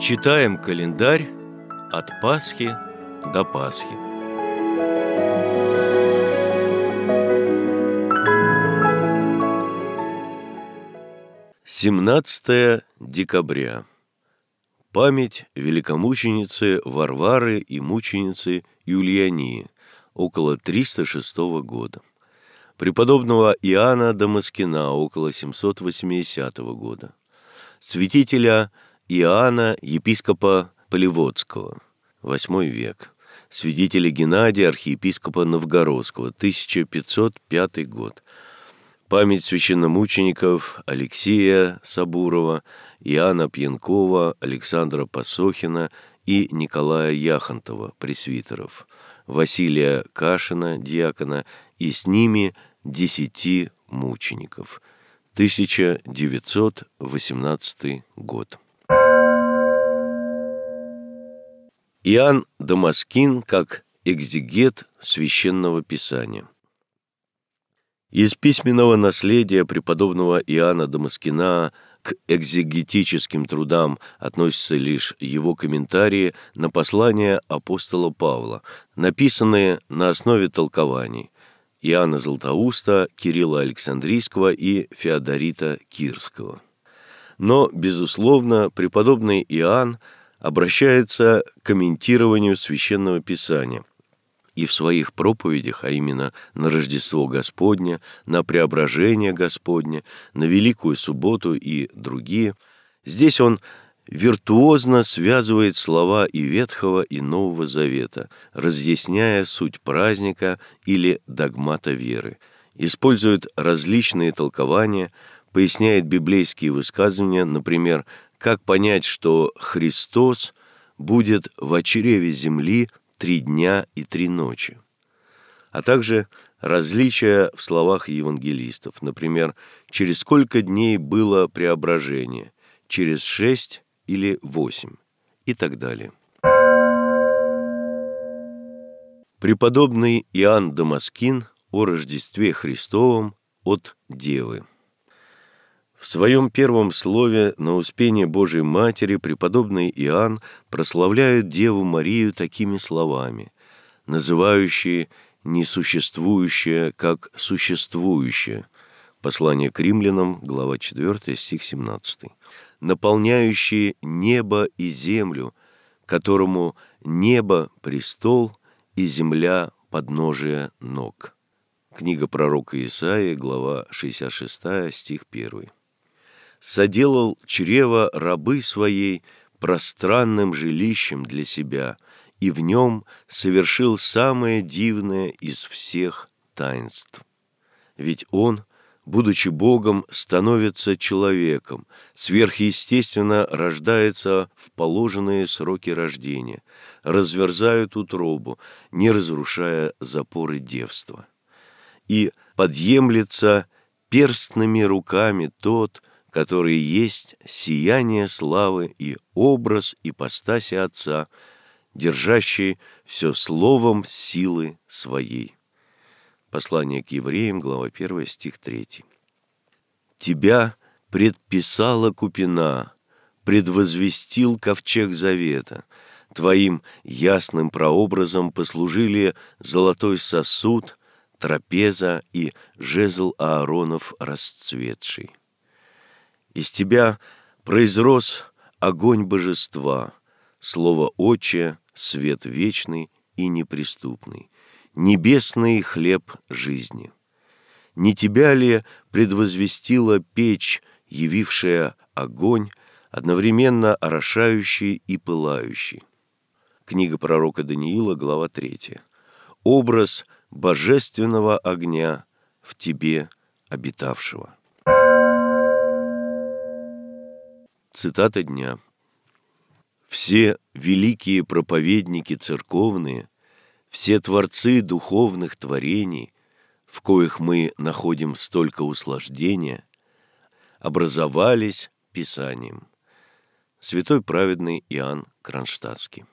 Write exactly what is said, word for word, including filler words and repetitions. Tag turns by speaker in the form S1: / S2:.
S1: Читаем календарь от Пасхи до Пасхи. семнадцатое декабря. Память великомученицы Варвары и мученицы Юлиании, около триста шестого года. Преподобного Иоанна Дамаскина, около семьсот восьмидесятого года. Святителя Иоанна, епископа Полеводского, восьмой век. Святителя Геннадия, архиепископа Новгородского, тысяча пятьсот пятый год. Память священномучеников Алексея Сабурова, Иоанна Пьянкова, Александра Пасохина и Николая Яхонтова, пресвитеров, Василия Кашина, диакона, и с ними десяти мучеников. тысяча девятьсот восемнадцатый год. Иоанн Дамаскин как экзегет Священного Писания. Из письменного наследия преподобного Иоанна Дамаскина к экзегетическим трудам относятся лишь его комментарии на послание апостола Павла, написанные на основе толкований Иоанна Златоуста, Кирилла Александрийского и Феодорита Кирского. Но, безусловно, преподобный Иоанн обращается к комментированию Священного Писания и в своих проповедях, а именно на Рождество Господне, на Преображение Господне, на Великую Субботу и другие, здесь он виртуозно связывает слова и Ветхого, и Нового Завета, разъясняя суть праздника или догмата веры, использует различные толкования, поясняет библейские высказывания, например, как понять, что Христос будет в чреве земли три дня и три ночи, а также различия в словах евангелистов, например, через сколько дней было преображение, через шесть или восемь, и так далее. Преподобный Иоанн Дамаскин о Рождестве Христовом от Девы. В своем первом слове на Успение Божией Матери преподобный Иоанн прославляет Деву Марию такими словами, называющие несуществующее как существующее. Послание к римлянам, глава четвёртая, стих семнадцатый. Наполняющие небо и землю, которому небо – престол и земля – подножие ног. Книга пророка Исаии, глава шестьдесят шестая, стих первый. «Соделал чрево рабы своей пространным жилищем для себя, и в нем совершил самое дивное из всех таинств. Ведь он, будучи Богом, становится человеком, сверхъестественно рождается в положенные сроки рождения, разверзает утробу, не разрушая запоры девства. И подъемлется перстными руками тот, который есть сияние славы и образ ипостаси Отца, держащий все словом силы своей». Послание к евреям, глава первая, стих третий. «Тебя предписала купина, предвозвестил ковчег завета. Твоим ясным прообразом послужили золотой сосуд, трапеза и жезл Ааронов расцветший. Из тебя произрос огонь божества, слово Отче, свет вечный и неприступный, небесный хлеб жизни. Не тебя ли предвозвестила печь, явившая огонь, одновременно орошающий и пылающий?» Книга пророка Даниила, глава третья. «Образ божественного огня в тебе обитавшего». Цитата дня. «Все великие проповедники церковные, все творцы духовных творений, в коих мы находим столько услаждения, образовались Писанием». Святой праведный Иоанн Кронштадтский.